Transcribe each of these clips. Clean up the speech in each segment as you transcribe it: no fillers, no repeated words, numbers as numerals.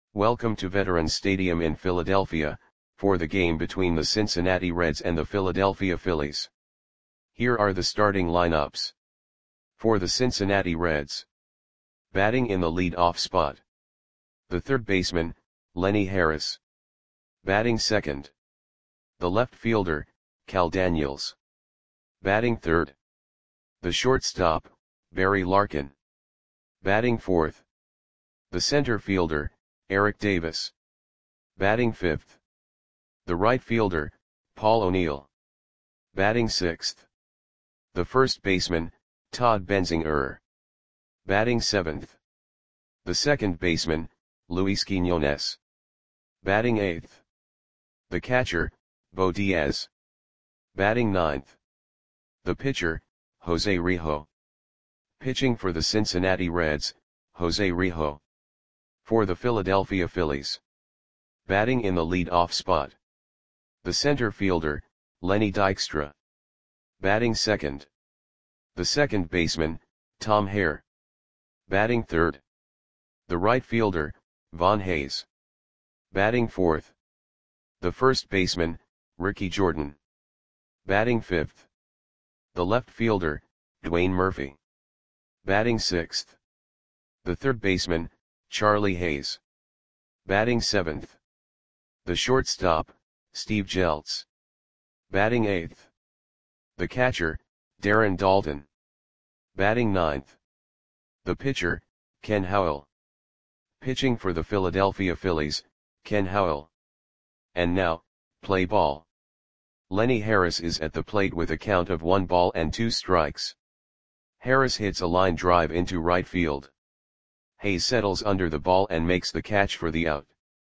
Welcome to Veterans Stadium in Philadelphia, for the game between the Cincinnati Reds and the Philadelphia Phillies. Here are the starting lineups. For the Cincinnati Reds. Batting in the lead-off spot. The third baseman, Lenny Harris. Batting second. The left fielder, Cal Daniels. Batting third. The shortstop, Barry Larkin. Batting fourth. The center fielder, Eric Davis. Batting fifth. The right fielder, Paul O'Neill. Batting sixth. The first baseman, Todd Benzinger. Batting seventh. The second baseman, Luis Quiñones. Batting eighth. The catcher, Bo Diaz. Batting ninth. The pitcher, Jose Rijo. Pitching for the Cincinnati Reds, Jose Rijo. For the Philadelphia Phillies. Batting in the lead-off spot. The center fielder, Lenny Dykstra. Batting second. The second baseman, Tom Hare. Batting third. The right fielder, Von Hayes. Batting fourth. The first baseman, Ricky Jordan. Batting fifth. The left fielder, Dwayne Murphy. Batting sixth. The third baseman, Charlie Hayes. Batting seventh. The shortstop, Steve Jeltz. Batting eighth. The catcher, Darren Daulton. Batting ninth. The pitcher, Ken Howell. Pitching for the Philadelphia Phillies, Ken Howell. And now, play ball. Lenny Harris is at the plate with a count of 1 ball and 2 strikes. Harris hits a line drive into right field. Hayes settles under the ball and makes the catch for the out.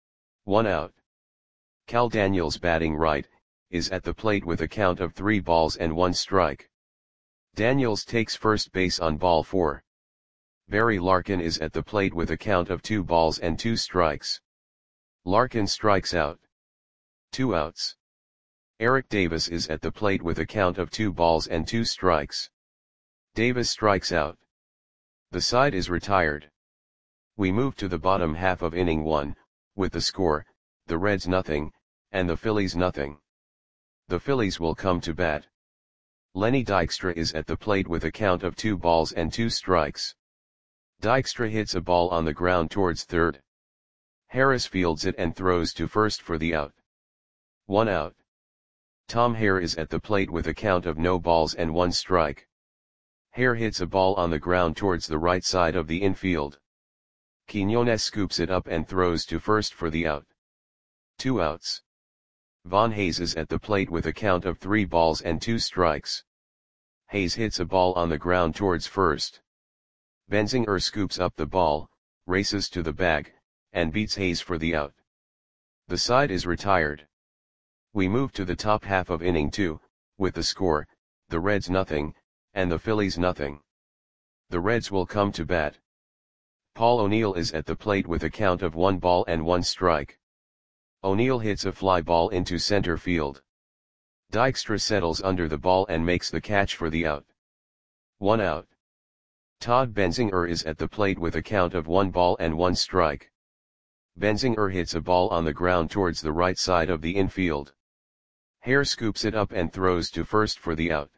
1 out. Cal Daniels, batting right, is at the plate with a count of 3 balls and 1 strike. Daniels takes first base on ball 4. Barry Larkin is at the plate with a count of 2 balls and 2 strikes. Larkin strikes out. 2 outs. Eric Davis is at the plate with a count of 2 balls and 2 strikes. Davis strikes out. The side is retired. We move to the bottom half of inning 1, with the score, the Reds nothing, and the Phillies nothing. The Phillies will come to bat. Lenny Dykstra is at the plate with a count of 2 balls and 2 strikes. Dykstra hits a ball on the ground towards third. Harris fields it and throws to first for the out. 1 out. Tom Hare is at the plate with a count of no balls and 1 strike. Hare hits a ball on the ground towards the right side of the infield. Quiñones scoops it up and throws to first for the out. 2 outs. Von Hayes is at the plate with a count of 3 balls and 2 strikes. Hayes hits a ball on the ground towards first. Benzinger scoops up the ball, races to the bag, and beats Hayes for the out. The side is retired. We move to the top half of inning 2, with the score, the Reds nothing, and the Phillies nothing. The Reds will come to bat. Paul O'Neill is at the plate with a count of 1 ball and 1 strike. O'Neill hits a fly ball into center field. Dykstra settles under the ball and makes the catch for the out. 1 out. Todd Benzinger is at the plate with a count of 1 ball and 1 strike. Benzinger hits a ball on the ground towards the right side of the infield. Hare scoops it up and throws to first for the out.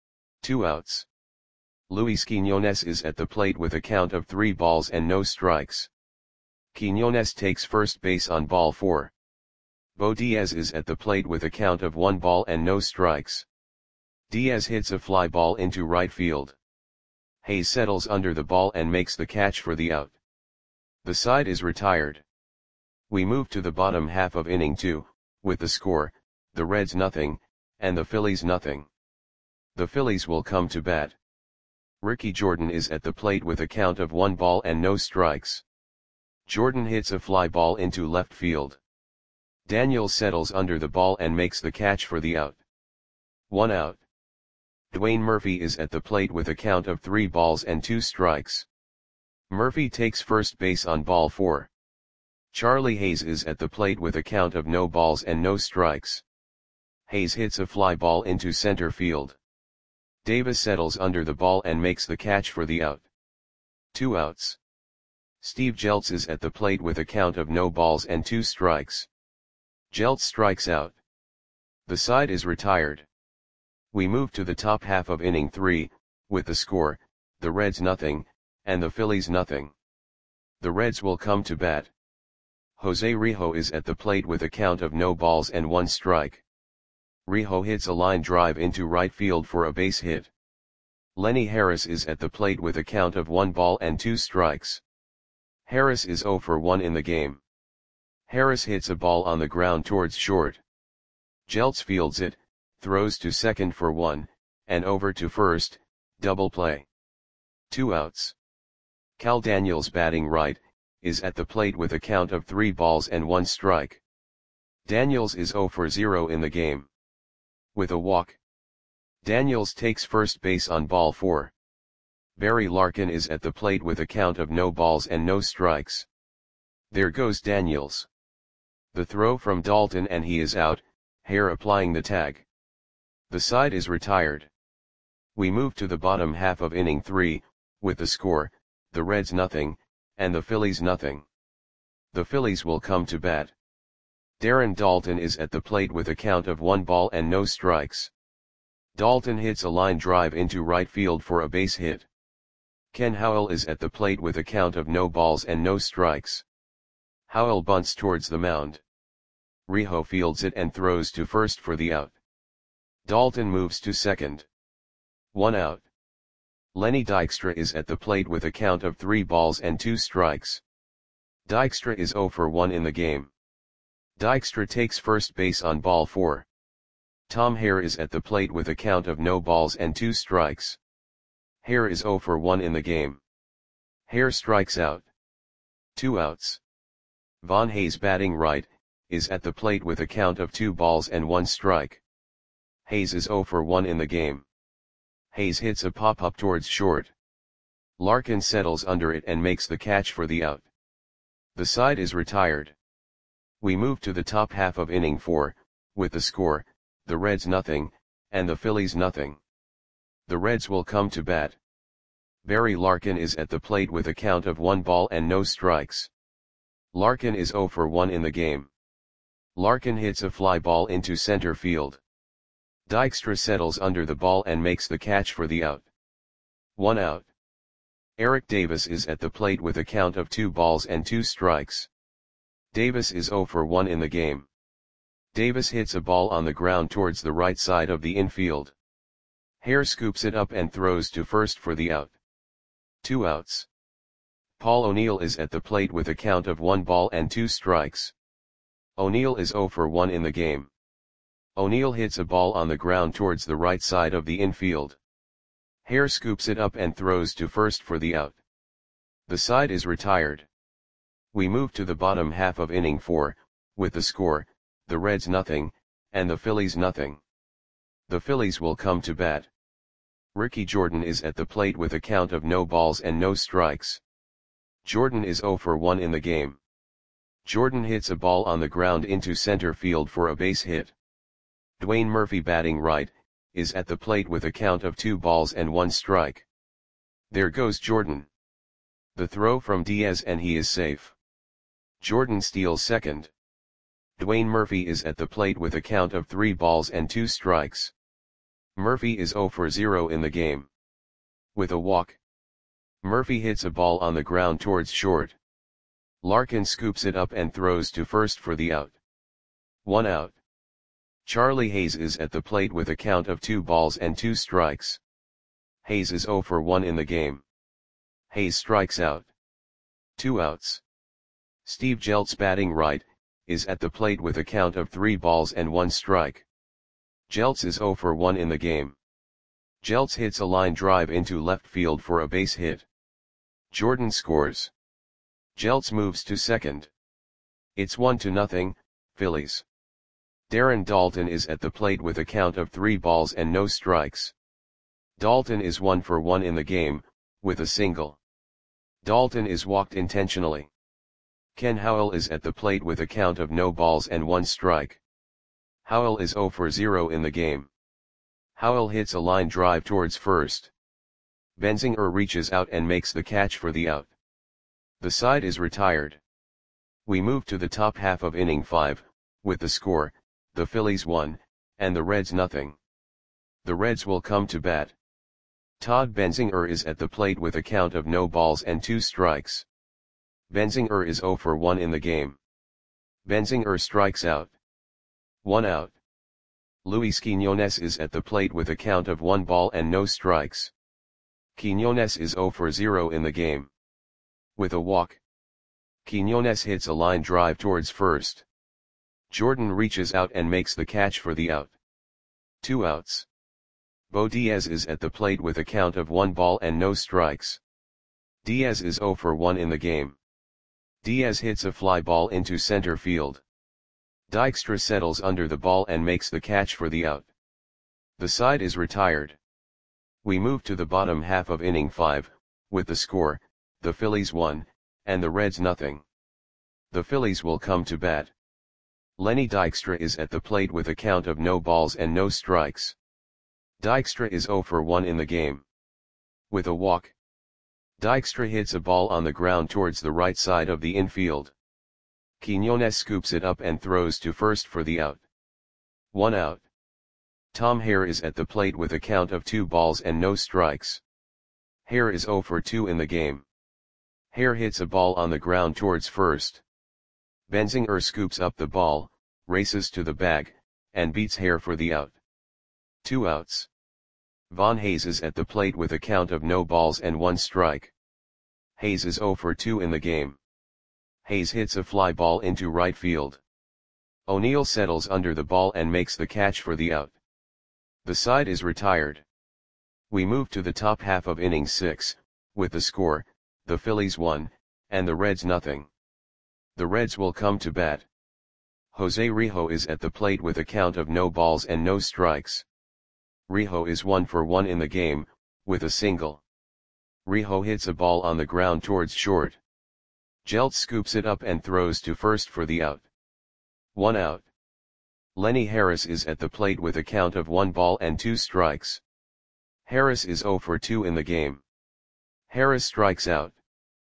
2 outs. Luis Quiñones is at the plate with a count of 3 balls and no strikes. Quiñones takes first base on ball 4. Bo Diaz is at the plate with a count of 1 ball and no strikes. Diaz hits a fly ball into right field. Hayes settles under the ball and makes the catch for the out. The side is retired. We move to the bottom half of inning 2, with the score, the Reds nothing, and the Phillies nothing. The Phillies will come to bat. Ricky Jordan is at the plate with a count of 1 ball and no strikes. Jordan hits a fly ball into left field. Daniels settles under the ball and makes the catch for the out. 1 out. Dwayne Murphy is at the plate with a count of 3 balls and 2 strikes. Murphy takes first base on ball 4. Charlie Hayes is at the plate with a count of no balls and no strikes. Hayes hits a fly ball into center field. Davis settles under the ball and makes the catch for the out. 2 outs. Steve Jeltz is at the plate with a count of no balls and 2 strikes. Jeltz strikes out. The side is retired. We move to the top half of inning 3, with the score, the Reds nothing, and the Phillies nothing. The Reds will come to bat. Jose Rijo is at the plate with a count of no balls and 1 strike. Rijo hits a line drive into right field for a base hit. Lenny Harris is at the plate with a count of 1 ball and 2 strikes. Harris is 0 for 1 in the game. Harris hits a ball on the ground towards short. Jeltz fields it, throws to second for 1, and over to first, double play. 2 outs. Cal Daniels batting right, is at the plate with a count of 3 balls and 1 strike. Daniels is 0 for 0 in the game. With a walk. Daniels takes first base on ball 4. Barry Larkin is at the plate with a count of no balls and no strikes. There goes Daniels. The throw from Dalton and he is out, Hare applying the tag. The side is retired. We move to the bottom half of inning 3, with the score, the Reds nothing, and the Phillies nothing. The Phillies will come to bat. Darren Daulton is at the plate with a count of 1 ball and no strikes. Daulton hits a line drive into right field for a base hit. Ken Howell is at the plate with a count of no balls and no strikes. Howell bunts towards the mound. Rijo fields it and throws to first for the out. Daulton moves to second. 1 out. Lenny Dykstra is at the plate with a count of 3 balls and 2 strikes. Dykstra is 0 for 1 in the game. Dykstra takes first base on ball 4. Tom Hare is at the plate with a count of no balls and 2 strikes. Hare is 0 for 1 in the game. Hare strikes out. 2 outs. Von Hayes batting right, is at the plate with a count of 2 balls and 1 strike. Hayes is 0 for 1 in the game. Hayes hits a pop-up towards short. Larkin settles under it and makes the catch for the out. The side is retired. We move to the top half of inning 4, with the score, the Reds nothing, and the Phillies nothing. The Reds will come to bat. Barry Larkin is at the plate with a count of 1 ball and no strikes. Larkin is 0 for 1 in the game. Larkin hits a fly ball into center field. Dykstra settles under the ball and makes the catch for the out. 1 out. Eric Davis is at the plate with a count of 2 balls and 2 strikes. Davis is 0 for 1 in the game. Davis hits a ball on the ground towards the right side of the infield. Hare scoops it up and throws to first for the out. 2 outs. Paul O'Neill is at the plate with a count of 1 ball and 2 strikes. O'Neill is 0 for 1 in the game. O'Neill hits a ball on the ground towards the right side of the infield. Hare scoops it up and throws to first for the out. The side is retired. We move to the bottom half of inning 4, with the score, the Reds nothing, and the Phillies nothing. The Phillies will come to bat. Ricky Jordan is at the plate with a count of no balls and no strikes. Jordan is 0 for 1 in the game. Jordan hits a ball on the ground into center field for a base hit. Dwayne Murphy batting right, is at the plate with a count of 2 balls and 1 strike. There goes Jordan. The throw from Diaz and he is safe. Jordan steals second. Dwayne Murphy is at the plate with a count of 3 balls and 2 strikes. Murphy is 0 for 0 in the game. With a walk. Murphy hits a ball on the ground towards short. Larkin scoops it up and throws to first for the out. 1 out. Charlie Hayes is at the plate with a count of 2 balls and 2 strikes. Hayes is 0 for 1 in the game. Hayes strikes out. 2 outs. Steve Jeltz batting right, is at the plate with a count of 3 balls and 1 strike. Jeltz is 0 for 1 in the game. Jeltz hits a line drive into left field for a base hit. Jordan scores. Jeltz moves to second. It's 1-0, Phillies. Darren Daulton is at the plate with a count of 3 balls and no strikes. Daulton is 1 for 1 in the game, with a single. Daulton is walked intentionally. Ken Howell is at the plate with a count of no balls and 1 strike. Howell is 0 for 0 in the game. Howell hits a line drive towards first. Benzinger reaches out and makes the catch for the out. The side is retired. We move to the top half of inning 5, with the score, the Phillies 1, and the Reds nothing. The Reds will come to bat. Todd Benzinger is at the plate with a count of no balls and 2 strikes. Benzinger is 0 for 1 in the game. Benzinger strikes out. 1 out. Luis Quiñones is at the plate with a count of 1 ball and no strikes. Quiñones is 0 for 0 in the game. With a walk. Quiñones hits a line drive towards first. Jordan reaches out and makes the catch for the out. 2 outs. Bo Diaz is at the plate with a count of 1 ball and no strikes. Diaz is 0 for 1 in the game. Diaz hits a fly ball into center field. Dykstra settles under the ball and makes the catch for the out. The side is retired. We move to the bottom half of inning 5, with the score, the Phillies 1, and the Reds nothing. The Phillies will come to bat. Lenny Dykstra is at the plate with a count of no balls and no strikes. Dykstra is 0 for 1 in the game. With a walk. Dykstra hits a ball on the ground towards the right side of the infield. Quiñones scoops it up and throws to first for the out. 1 out. Tom Hare is at the plate with a count of 2 balls and no strikes. Hare is 0 for 2 in the game. Hare hits a ball on the ground towards first. Benzinger scoops up the ball, races to the bag, and beats Hare for the out. 2 outs. Von Hayes is at the plate with a count of no balls and 1 strike. Hayes is 0 for 2 in the game. Hayes hits a fly ball into right field. O'Neill settles under the ball and makes the catch for the out. The side is retired. We move to the top half of inning 6, with the score, the Phillies 1, and the Reds nothing. The Reds will come to bat. Jose Rijo is at the plate with a count of no balls and no strikes. Rijo is 1 for 1 in the game, with a single. Rijo hits a ball on the ground towards short. Jeltz scoops it up and throws to first for the out. 1 out. Lenny Harris is at the plate with a count of 1 ball and 2 strikes. Harris is 0 for 2 in the game. Harris strikes out.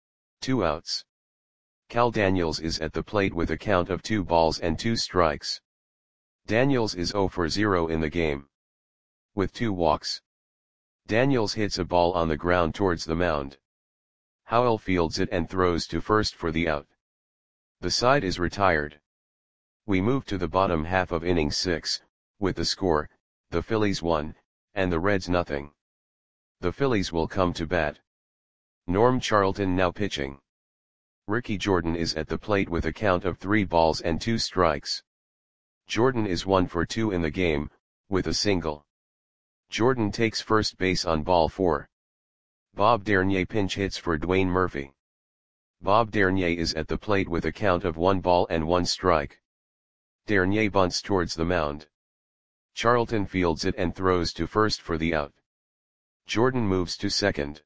2 outs. Cal Daniels is at the plate with a count of 2 balls and 2 strikes. Daniels is 0 for 0 in the game. With 2 walks. Daniels hits a ball on the ground towards the mound. Howell fields it and throws to first for the out. The side is retired. We move to the bottom half of inning 6, with the score, the Phillies 1, and the Reds nothing. The Phillies will come to bat. Norm Charlton now pitching. Ricky Jordan is at the plate with a count of 3 balls and 2 strikes. Jordan is 1 for 2 in the game, with a single. Jordan takes first base on ball 4. Bob Dernier pinch hits for Dwayne Murphy. Bob Dernier is at the plate with a count of 1 ball and 1 strike. Dernier bunts towards the mound. Charlton fields it and throws to first for the out. Jordan moves to second.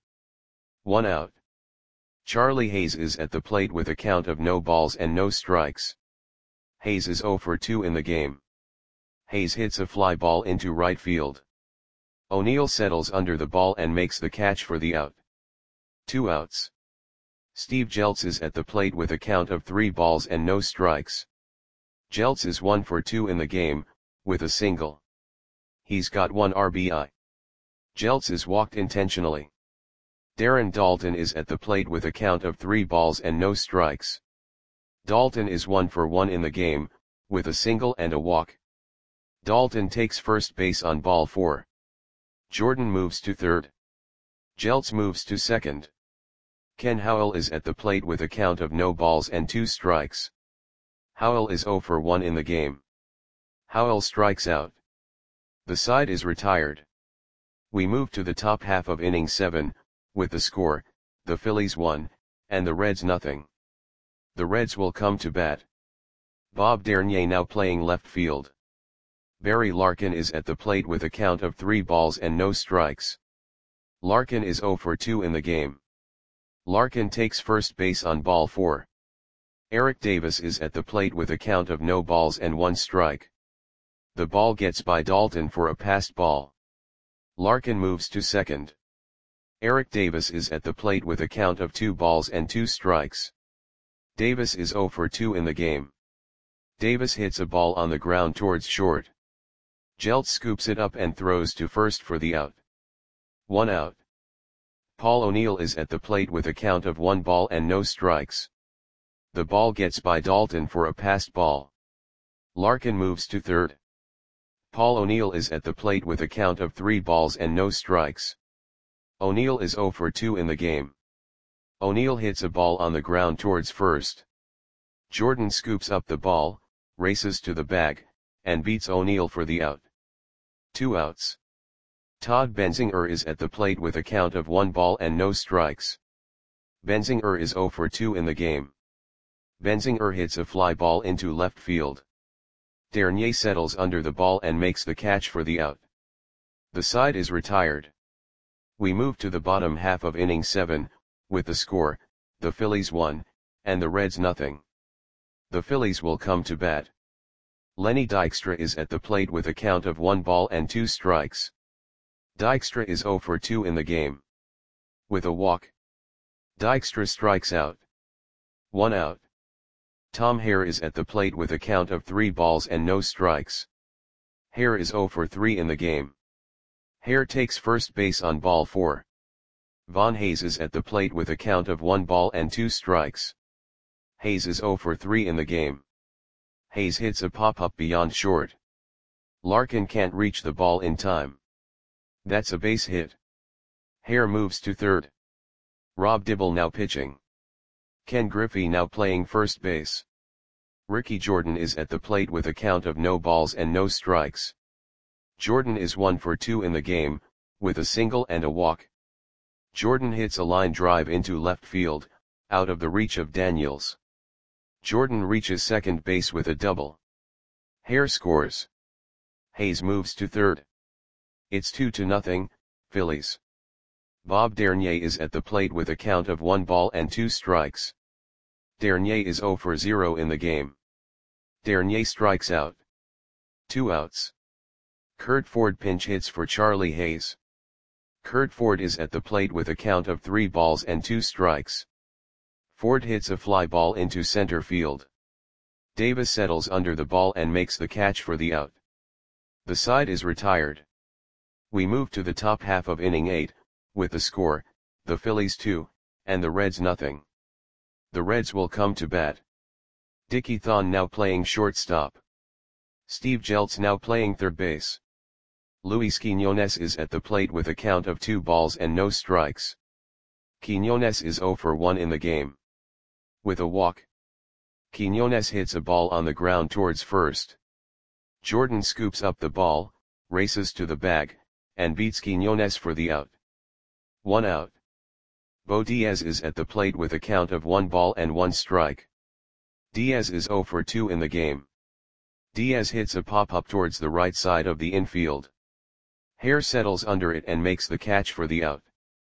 1 out. Charlie Hayes is at the plate with a count of no balls and no strikes. Hayes is 0 for 2 in the game. Hayes hits a fly ball into right field. O'Neill settles under the ball and makes the catch for the out. 2 outs. Steve Jeltz is at the plate with a count of 3 balls and no strikes. Jeltz is 1 for 2 in the game, with a single. He's got 1 RBI. Jeltz is walked intentionally. Darren Daulton is at the plate with a count of 3 balls and no strikes. Daulton is 1 for 1 in the game, with a single and a walk. Daulton takes first base on ball 4. Jordan moves to third. Jeltz moves to second. Ken Howell is at the plate with a count of no balls and 2 strikes. Howell is 0 for 1 in the game. Howell strikes out. The side is retired. We move to the top half of inning 7, with the score, the Phillies 1, and the Reds nothing. The Reds will come to bat. Bob Dernier now playing left field. Barry Larkin is at the plate with a count of 3 balls and no strikes. Larkin is 0 for 2 in the game. Larkin takes first base on ball 4. Eric Davis is at the plate with a count of no balls and 1 strike. The ball gets by Daulton for a passed ball. Larkin moves to second. Eric Davis is at the plate with a count of 2 balls and 2 strikes. Davis is 0 for 2 in the game. Davis hits a ball on the ground towards short. Jeltz scoops it up and throws to first for the out. 1 out. Paul O'Neill is at the plate with a count of 1 ball and no strikes. The ball gets by Dalton for a passed ball. Larkin moves to third. Paul O'Neill is at the plate with a count of 3 balls and no strikes. O'Neill is 0 for 2 in the game. O'Neill hits a ball on the ground towards first. Jordan scoops up the ball, races to the bag, and beats O'Neill for the out. 2 outs. Todd Benzinger is at the plate with a count of 1 ball and no strikes. Benzinger is 0 for 2 in the game. Benzinger hits a fly ball into left field. Dernier settles under the ball and makes the catch for the out. The side is retired. We move to the bottom half of inning 7, with the score, the Phillies 1, and the Reds nothing. The Phillies will come to bat. Lenny Dykstra is at the plate with a count of 1 ball and 2 strikes. Dykstra is 0 for 2 in the game. With a walk, Dykstra strikes out. 1 out. Tom Hare is at the plate with a count of 3 balls and no strikes. Hare is 0 for 3 in the game. Hare takes first base on ball 4. Von Hayes is at the plate with a count of 1 ball and 2 strikes. Hayes is 0 for 3 in the game. Hayes hits a pop-up beyond short. Larkin can't reach the ball in time. That's a base hit. Hare moves to third. Rob Dibble now pitching. Ken Griffey now playing first base. Ricky Jordan is at the plate with a count of no balls and no strikes. Jordan is 1 for 2 in the game, with a single and a walk. Jordan hits a line drive into left field, out of the reach of Daniels. Jordan reaches second base with a double. Hare scores. Hayes moves to third. It's 2-0, Phillies. Bob Dernier is at the plate with a count of 1 ball and 2 strikes. Dernier is 0 for 0 in the game. Dernier strikes out. 2 outs. Curt Ford pinch hits for Charlie Hayes. Curt Ford is at the plate with a count of 3 balls and 2 strikes. Ford hits a fly ball into center field. Davis settles under the ball and makes the catch for the out. The side is retired. We move to the top half of inning 8, with the score, the Phillies 2, and the Reds nothing. The Reds will come to bat. Dickie Thon now playing shortstop. Steve Jeltz now playing third base. Luis Quiñones is at the plate with a count of 2 balls and no strikes. Quiñones is 0 for 1 in the game. With a walk, Quiñones hits a ball on the ground towards first. Jordan scoops up the ball, races to the bag, and beats Quiñones for the out. 1 out. Bo Diaz is at the plate with a count of 1 ball and 1 strike. Diaz is 0 for 2 in the game. Diaz hits a pop-up towards the right side of the infield. Hare settles under it and makes the catch for the out.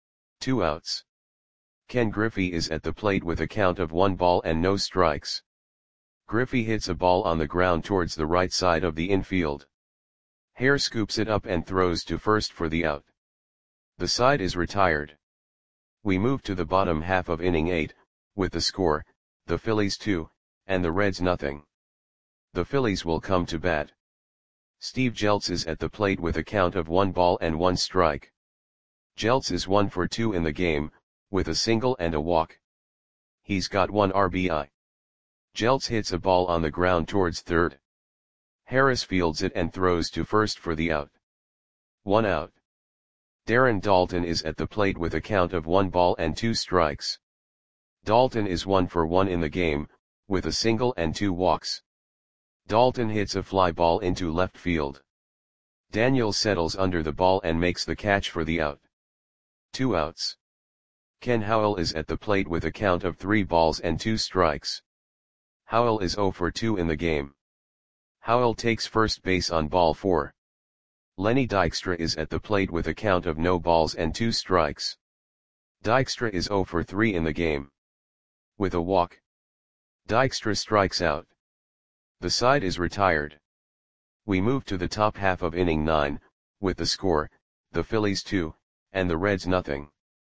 2 outs. Ken Griffey is at the plate with a count of 1 ball and no strikes. Griffey hits a ball on the ground towards the right side of the infield. Hare scoops it up and throws to first for the out. The side is retired. We move to the bottom half of inning 8, with the score, the Phillies 2, and the Reds nothing. The Phillies will come to bat. Steve Jeltz is at the plate with a count of 1 ball and 1 strike. Jeltz is 1 for 2 in the game, with a single and a walk. He's got 1 RBI. Jeltz hits a ball on the ground towards third. Harris fields it and throws to first for the out. 1 out. Darren Daulton is at the plate with a count of 1 ball and 2 strikes. Daulton is 1 for 1 in the game, with a single and 2 walks. Daulton hits a fly ball into left field. Daniels settles under the ball and makes the catch for the out. 2 outs. Ken Howell is at the plate with a count of 3 balls and 2 strikes. Howell is 0 for 2 in the game. Howell takes first base on ball 4. Lenny Dykstra is at the plate with a count of no balls and 2 strikes. Dykstra is 0 for 3 in the game. With a walk, Dykstra strikes out. The side is retired. We move to the top half of inning 9, with the score, the Phillies 2, and the Reds nothing.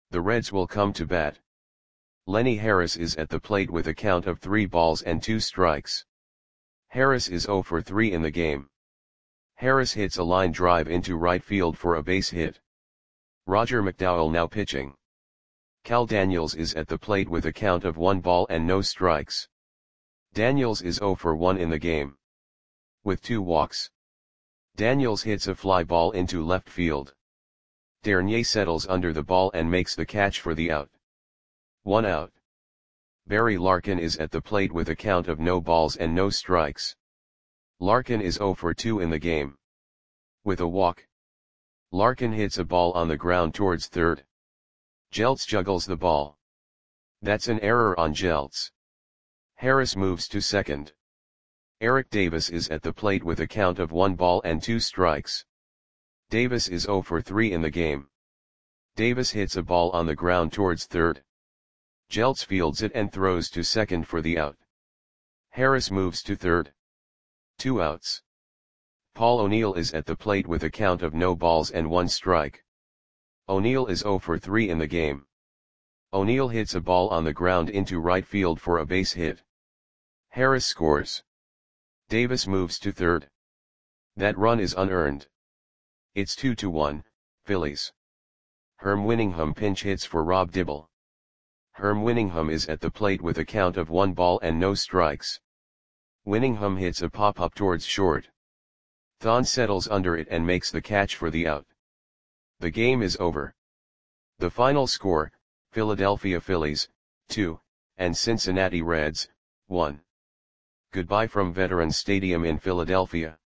The Reds will come to bat. Lenny Harris is at the plate with a count of 3 balls and 2 strikes. Harris is 0 for 3 in the game. Harris hits a line drive into right field for a base hit. Roger McDowell now pitching. Cal Daniels is at the plate with a count of 1 ball and no strikes. Daniels is 0 for 1 in the game. With 2 walks. Daniels hits a fly ball into left field. Dernier settles under the ball and makes the catch for the out. 1 out. Barry Larkin is at the plate with a count of no balls and no strikes. Larkin is 0 for 2 in the game. With a walk. Larkin hits a ball on the ground towards third. Jeltz juggles the ball. That's an error on Jeltz. Harris moves to second. Eric Davis is at the plate with a count of 1 ball and 2 strikes. Davis is 0 for 3 in the game. Davis hits a ball on the ground towards third. Jeltz fields it and throws to second for the out. Harris moves to third. 2 outs. Paul O'Neill is at the plate with a count of no balls and 1 strike. O'Neill is 0 for 3 in the game. O'Neill hits a ball on the ground into right field for a base hit. Harris scores. Davis moves to third. That run is unearned. It's 2-1, Phillies. Herm Winningham pinch hits for Rob Dibble. Herm Winningham is at the plate with a count of 1 ball and no strikes. Winningham hits a pop-up towards short. Thon settles under it and makes the catch for the out. The game is over. The final score, Philadelphia Phillies, 2, and Cincinnati Reds, 1. Goodbye from Veterans Stadium in Philadelphia.